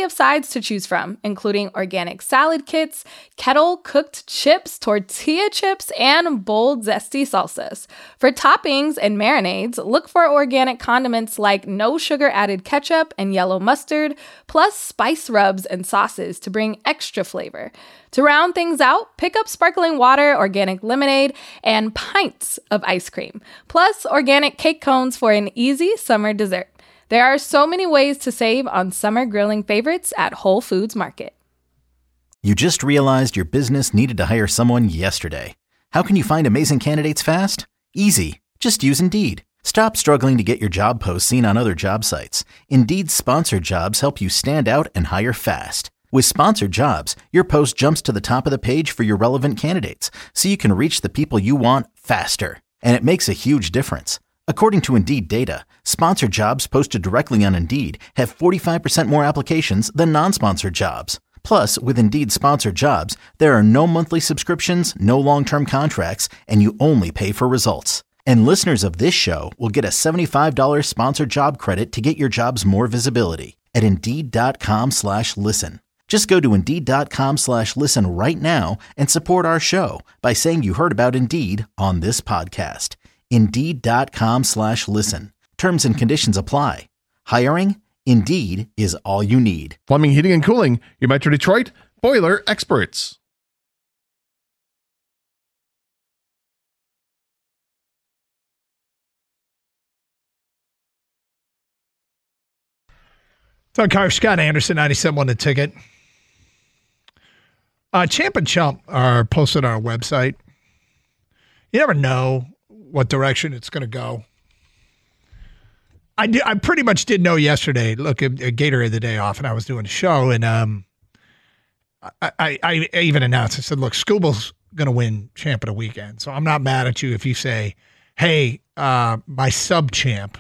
of sides to choose from, including organic salad kits, kettle-cooked chips, tortilla chips, and bold, zesty salsas. For toppings and marinades, look for organic condiments like no sugar-added ketchup and yellow mustard, plus spice rubs and sauces to bring extra flavor. To round things out, pick up sparkling water, organic lemonade, and pints of ice cream, plus organic cake cones for an easy summer dessert. There are so many ways to save on summer grilling favorites at Whole Foods Market. You just realized your business needed to hire someone yesterday. How can you find amazing candidates fast? Easy. Just use Indeed. Stop struggling to get your job posts seen on other job sites. Indeed's sponsored jobs help you stand out and hire fast. With sponsored jobs, your post jumps to the top of the page for your relevant candidates, so you can reach the people you want faster. And it makes a huge difference. According to Indeed data, sponsored jobs posted directly on Indeed have forty-five percent more applications than non-sponsored jobs. Plus, with Indeed sponsored jobs, there are no monthly subscriptions, no long-term contracts, and you only pay for results. And listeners of this show will get a seventy-five dollars sponsored job credit to get your jobs more visibility at Indeed.com slash listen. Just go to Indeed.com slash listen right now and support our show by saying you heard about Indeed on this podcast. Indeed.com slash listen. Terms and conditions apply. Hiring? Indeed is all you need. Plumbing, heating, and cooling. Your Metro Detroit boiler experts. Doug Carr, Scott Anderson, ninety-seven on the ticket. Uh, Champ and Chump are posted on our website. You never know what direction it's going to go. I, do, I pretty much did know yesterday. Look, a, a Gator had the day off, and I was doing a show, and um, I, I, I even announced, I said, look, Scooble's going to win Champ of the weekend, so I'm not mad at you if you say, hey, uh, my sub-champ,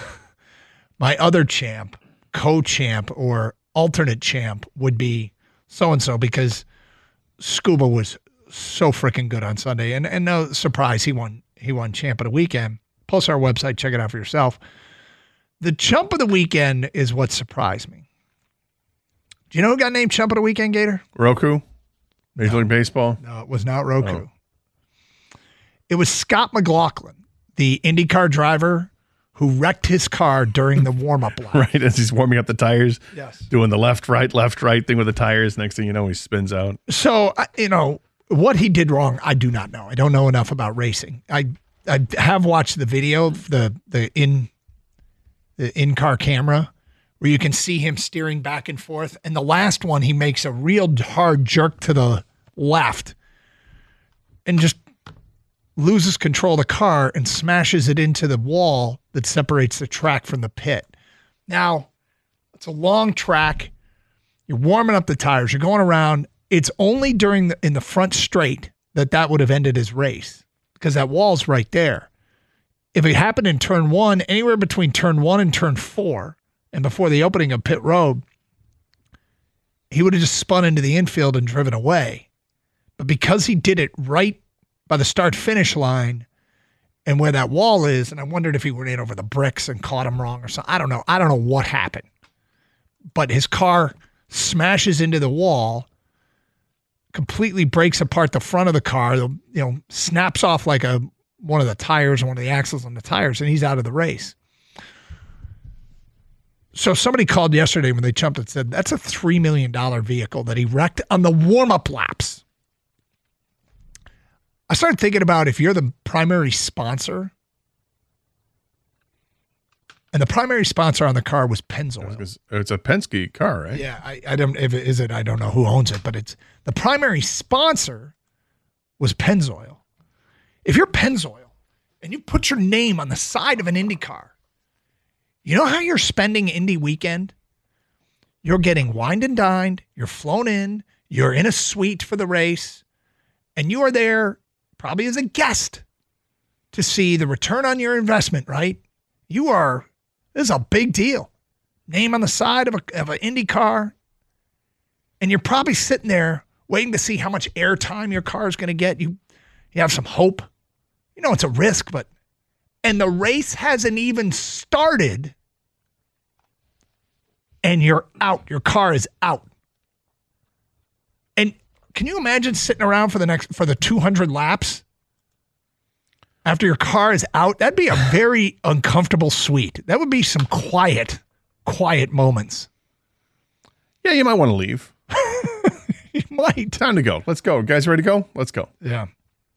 my other champ, co-champ, or alternate champ would be so-and-so, because Scuba was so freaking good on Sunday, and, and no surprise, he won he won Champ of the Weekend. Post our website, check it out for yourself. The Chump of the Weekend is what surprised me. Do you know who got named Chump of the Weekend, Gator? Roku? Major No. League Baseball? No, it was not Roku. Oh. It was Scott McLaughlin, the IndyCar driver who wrecked his car during the warm-up lap. Right, as he's warming up the tires. Yes. Doing the left, right, left, right thing with the tires. Next thing you know, he spins out. So, I- you know, what he did wrong, I do not know. I don't know enough about racing. I I have watched the video, the the in the in-car camera, where you can see him steering back and forth. And the last one, he makes a real hard jerk to the left and just loses control of the car and smashes it into the wall that separates the track from the pit. Now, it's a long track. You're warming up the tires. You're going around. It's only during the, in the front straight that that would have ended his race, because that wall's right there. If it happened in turn one, anywhere between turn one and turn four, and before the opening of pit road, he would have just spun into the infield and driven away. But because he did it right by the start-finish line and where that wall is, and I wondered if he went in over the bricks and caught him wrong or something. I don't know. I don't know what happened. But his car smashes into the wall, completely breaks apart the front of the car, you know, snaps off like a one of the tires, one of the axles on the tires, and he's out of the race. So somebody called yesterday when they jumped and said, that's a three million dollars vehicle that he wrecked on the warm-up laps. I started thinking about, if you're the primary sponsor, and the primary sponsor on the car was Pennzoil. It's a Penske car, right? Yeah, I, I don't, if it is it, I don't know who owns it, but it's the primary sponsor was Pennzoil. If you're Pennzoil and you put your name on the side of an Indy car, you know how you're spending Indy weekend? You're getting wined and dined, you're flown in, you're in a suite for the race, and you are there probably as a guest to see the return on your investment, right? You are, this is a big deal. Name on the side of a of an Indy car, and you're probably sitting there waiting to see how much airtime your car is going to get. You, you have some hope. You know it's a risk, but and the race hasn't even started, and you're out. Your car is out. And can you imagine sitting around for the next for the two hundred laps after your car is out? That'd be a very uncomfortable suite. That would be some quiet, quiet moments. Yeah, you might want to leave. You might. Time to go. Let's go. Guys ready to go? Let's go. Yeah.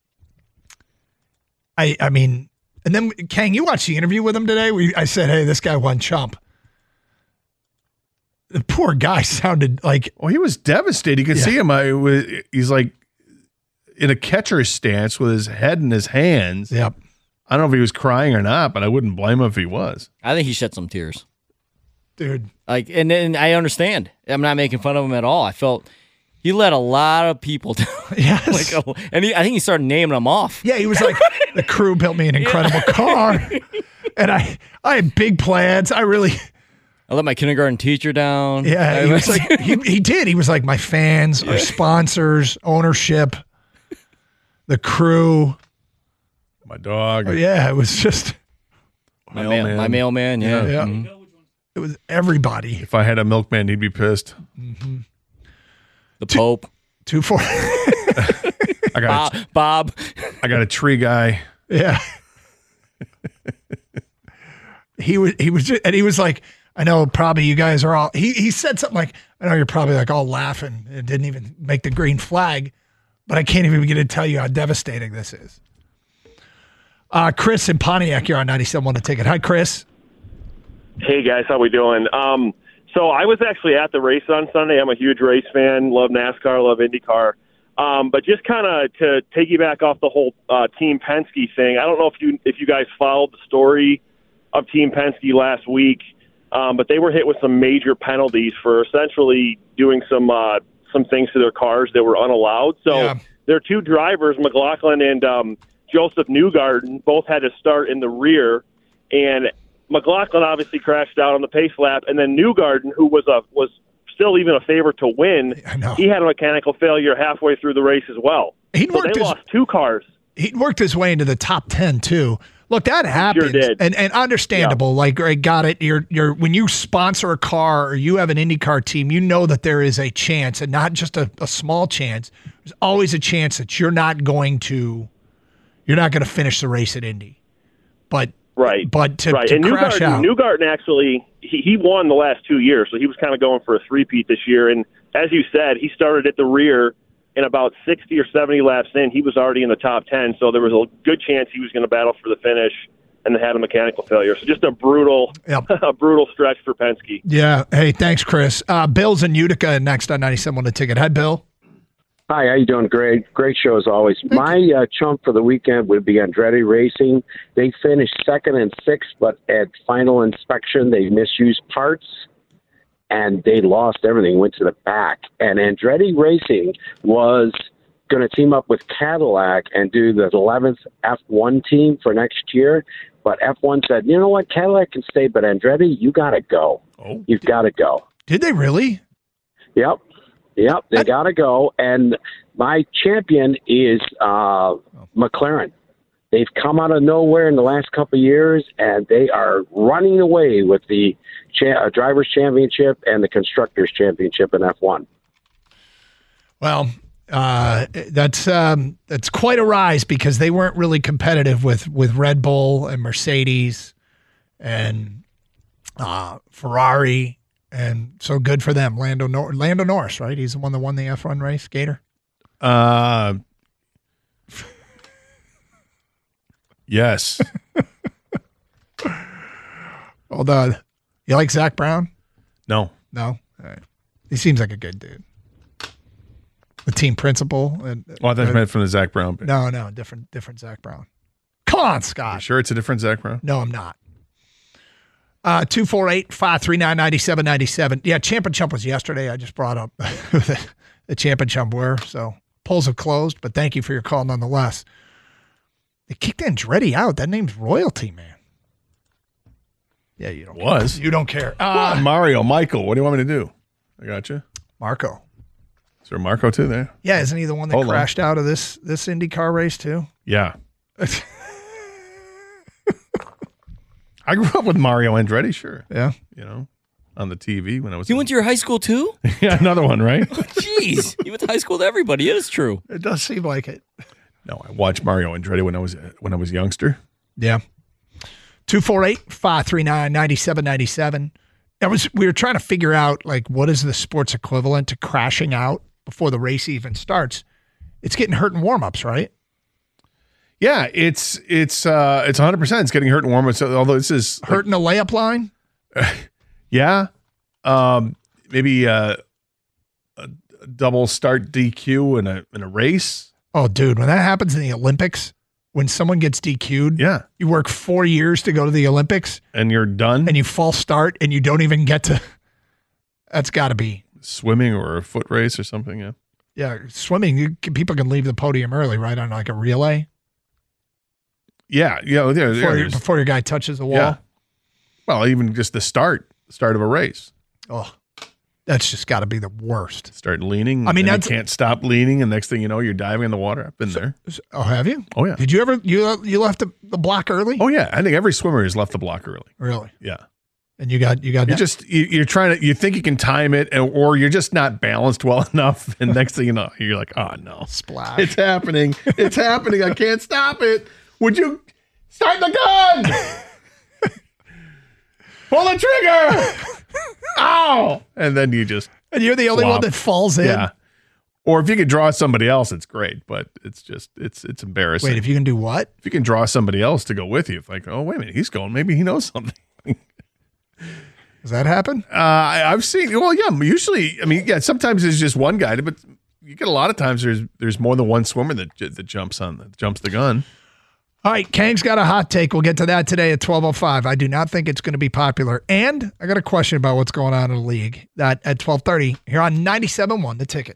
I I mean, and then Kang, you watched the interview with him today? We I said, hey, this guy won chump. The poor guy sounded like... Well, he was devastated. You could Yeah. see him. I, was- he's like in a catcher's stance with his head in his hands. Yep. I don't know if he was crying or not, but I wouldn't blame him if he was. I think he shed some tears. Dude. Like, and and I understand. I'm not making fun of him at all. I felt he let a lot of people down. Yes. like, and he, I think he started naming them off. Yeah, he was like, the crew built me an incredible car. And I, I had big plans. I really... I let my kindergarten teacher down. Yeah, I he was like, he, he did. He was like, my fans, our Yeah. sponsors, ownership, the crew. My dog. Oh, yeah, it was just, my, mail, my mailman. Yeah. yeah. Mhm. It was everybody. If I had a milkman, he'd be pissed. Mm-hmm. The Pope. Two, four. I got Bob. Bob. a, I got a tree guy. Yeah. he was, he was, just, and he was like, I know probably you guys are all, he, he said something like, I know you're probably like all laughing. It didn't even make the green flag, but I can't even begin to tell you how devastating this is. Uh, Chris in Pontiac, you're on ninety-seven point one to Ticket. Hi, Chris. Hey guys, how we doing? Um, so I was actually at the race on Sunday. I'm a huge race fan. Love NASCAR. Love IndyCar. Um, but just kind of to piggyback off the whole uh, Team Penske thing. I don't know if you if you guys followed the story of Team Penske last week, um, but they were hit with some major penalties for essentially doing some uh, some things to their cars that were unallowed. So Yeah. their two drivers, McLaughlin and um, Joseph Newgarden, both had to start in the rear, and McLaughlin obviously crashed out on the pace lap, and then Newgarden, who was a was still even a favorite to win, I know. he had a mechanical failure halfway through the race as well. He'd so worked they his- lost two cars. He worked his way into the top ten too. Look, that happens, did. and and understandable. Like, I got it. You're you're when you sponsor a car or you have an IndyCar team, you know that there is a chance, and not just a, a small chance. There's always a chance that you're not going to, you're not going to finish the race at Indy. But Right. but to, right. to and crash Newgarden, out, Newgarden actually he, he won the last two years, so he was kind of going for a three-peat this year. And as you said, he started at the rear, and about sixty or seventy laps in, he was already in the top ten. So there was a good chance he was going to battle for the finish, and then had a mechanical failure. So just a brutal, Yep. a brutal stretch for Penske. yeah. Hey, thanks, Chris. Uh, Bill's in Utica next on ninety-seven on the Ticket. Hi, Bill. Hi, how you doing? Great, great show as always. My uh, chump for the weekend would be Andretti Racing. They finished second and sixth, but at final inspection, they misused parts, and they lost everything, went to the back. And Andretti Racing was going to team up with Cadillac and do the eleventh F one team for next year, but F one said, you know what, Cadillac can stay, but Andretti, you got to go. Oh, You've got to go. Did they really? Yep. Yep, they got to go. And my champion is uh, McLaren. They've come out of nowhere in the last couple of years, and they are running away with the cha- uh, Drivers' Championship and the Constructors' Championship in F one. Well, uh, that's um, that's quite a rise because they weren't really competitive with with Red Bull and Mercedes and uh, Ferrari, and so good for them. Lando Nor- Lando Norris, right? He's the one that won the F one race, Gator. Uh, yes. Hold on. You like Zach Brown? No. No. All right. He seems like a good dude. The team principal. And, Oh, I thought you uh, meant from the Zach Brown bit. No, no, different, different Zach Brown. Come on, Scott. You sure it's a different Zach Brown? No, I'm not. Uh, two four eight, five three nine, nine seven nine seven. Yeah, Champ and Chump was yesterday. I just brought up who the, the Champ and Chump were. So polls have closed, but thank you for your call nonetheless. They kicked Andretti out. That name's royalty, man. Yeah, you don't Was. care. You don't care. Uh, Uh, Mario, Michael, what do you want me to do? I got you. Marco. Is there Marco too there? Yeah, isn't he the one that Hold on. crashed out of this this IndyCar race too? Yeah. I grew up with Mario Andretti, sure. Yeah. You know, on the T V when I was. He went to your high school too? Yeah, another one, right? Jeez, he went to high school with everybody. It is true. It does seem like it. No, I watched Mario Andretti when I was when I was a youngster. Yeah. two four eight, five three nine, nine seven nine seven. That was we were trying to figure out like what is the sports equivalent to crashing out before the race even starts. It's getting hurt in warm-ups, right? Yeah, it's it's uh, it's one hundred percent. It's getting hurt in warm-ups. Although this is hurt in the layup line. Yeah, um, maybe uh, a, a double start D Q in a in a race. Oh, dude, when that happens in the Olympics, when someone gets D Q'd, yeah, you work four years to go to the Olympics, and you're done, and you false start, and you don't even get to. That's got to be swimming or a foot race or something. Yeah, yeah, swimming. You, people can leave the podium early, right, on like a relay. Yeah, yeah, yeah. Before, yeah your, before your guy touches the wall. Yeah. Well, even just the start, start of a race. Oh, that's just got to be the worst. Start leaning. I mean, you that's, can't stop leaning, and next thing you know, you're diving in the water. I've been so, there. Oh, have you? Oh, yeah. Did you ever you you left the, the block early? Oh, yeah. I think every swimmer has left the block early. Really? Yeah. And you got you got you just you, you're trying to you think you can time it, or you're just not balanced well enough, and next thing you know, you're like, oh no, splash! It's happening! It's happening! I can't stop it! Would you? Start the gun! Pull the trigger! Ow! And then you just and you're the only flop. one that falls in. Yeah. Or if you could draw somebody else, it's great, but it's just it's it's embarrassing. Wait, if you can do what? If you can draw somebody else to go with you, it's like, oh wait a minute, he's going. Maybe he knows something. Does that happen? Uh, I, I've seen. Well, yeah. Usually, I mean, yeah. Sometimes there's just one guy, but you get a lot of times there's there's more than one swimmer that that jumps on that jumps the gun. All right, Kang's got a hot take. We'll get to that today at twelve oh five. I do not think it's going to be popular. And I got a question about what's going on in the league. That at twelve thirty here on ninety-seven point one, The Ticket.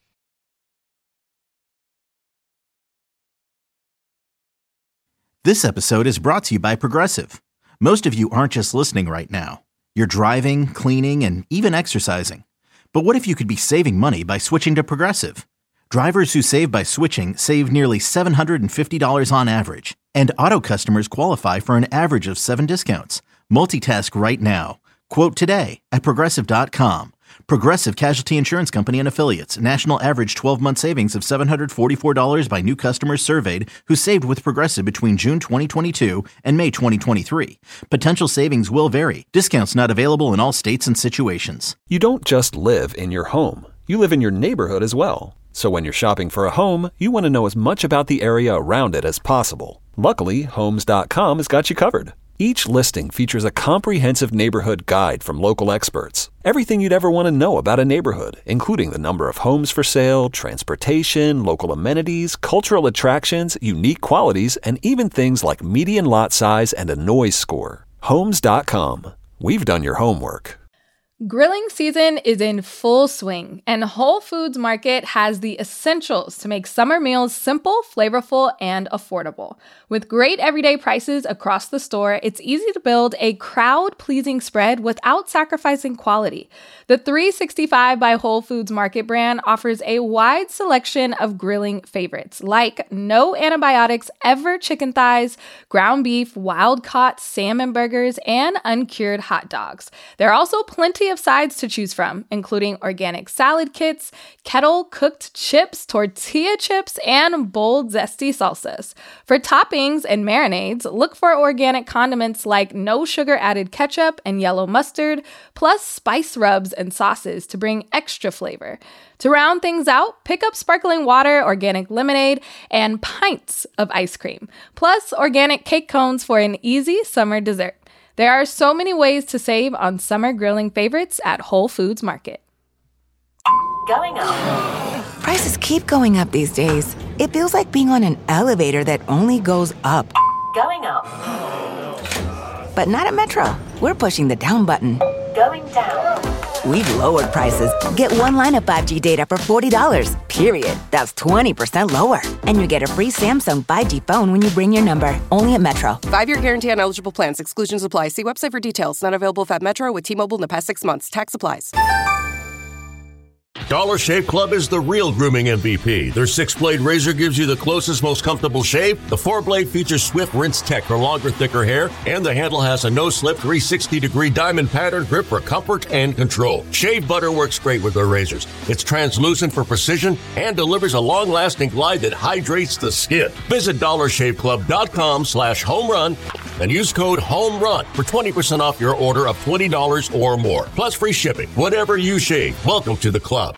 This episode is brought to you by Progressive. Most of you aren't just listening right now. You're driving, cleaning, and even exercising. But what if you could be saving money by switching to Progressive? Drivers who save by switching save nearly seven hundred fifty dollars on average, and auto customers qualify for an average of seven discounts. Multitask right now. Quote today at Progressive dot com. Progressive Casualty Insurance Company and Affiliates. National average twelve-month savings of seven hundred forty-four dollars by new customers surveyed who saved with Progressive between June twenty twenty-two and May twenty twenty-three. Potential savings will vary. Discounts not available in all states and situations. You don't just live in your home. You live in your neighborhood as well. So when you're shopping for a home, you want to know as much about the area around it as possible. Luckily, Homes dot com has got you covered. Each listing features a comprehensive neighborhood guide from local experts. Everything you'd ever want to know about a neighborhood, including the number of homes for sale, transportation, local amenities, cultural attractions, unique qualities, and even things like median lot size and a noise score. Homes dot com. We've done your homework. Grilling season is in full swing, and Whole Foods Market has the essentials to make summer meals simple, flavorful, and affordable. With great everyday prices across the store, it's easy to build a crowd-pleasing spread without sacrificing quality. The three sixty-five by Whole Foods Market brand offers a wide selection of grilling favorites, like no antibiotics ever chicken thighs, ground beef, wild-caught salmon burgers, and uncured hot dogs. There are also plenty of sides to choose from, including organic salad kits, kettle-cooked chips, tortilla chips, and bold, zesty salsas. For toppings and marinades, look for organic condiments like no sugar-added ketchup and yellow mustard, plus spice rubs and sauces to bring extra flavor. To round things out, pick up sparkling water, organic lemonade, and pints of ice cream, plus organic cake cones for an easy summer dessert. There are so many ways to save on summer grilling favorites at Whole Foods Market. Going up. Prices keep going up these days. It feels like being on an elevator that only goes up. Going up. But not at Metro. We're pushing the down button. Going down. We've lowered prices. Get one line of five G data for forty dollars, period. That's twenty percent lower. And you get a free Samsung five G phone when you bring your number. Only at Metro. Five-year guarantee on eligible plans. Exclusions apply. See website for details. Not available at Metro with T-Mobile in the past six months. Tax applies. Dollar Shave Club is the real grooming M V P. Their six-blade razor gives you the closest, most comfortable shave. The four-blade features swift rinse tech for longer, thicker hair, and the handle has a no-slip three hundred sixty degree diamond pattern grip for comfort and control. Shave butter works great with their razors. It's translucent for precision and delivers a long-lasting glide that hydrates the skin. Visit dollar shave club dot com slash home run and use code HOMERUN for twenty percent off your order of twenty dollars or more. Plus free shipping. Whatever you shave, welcome to the club.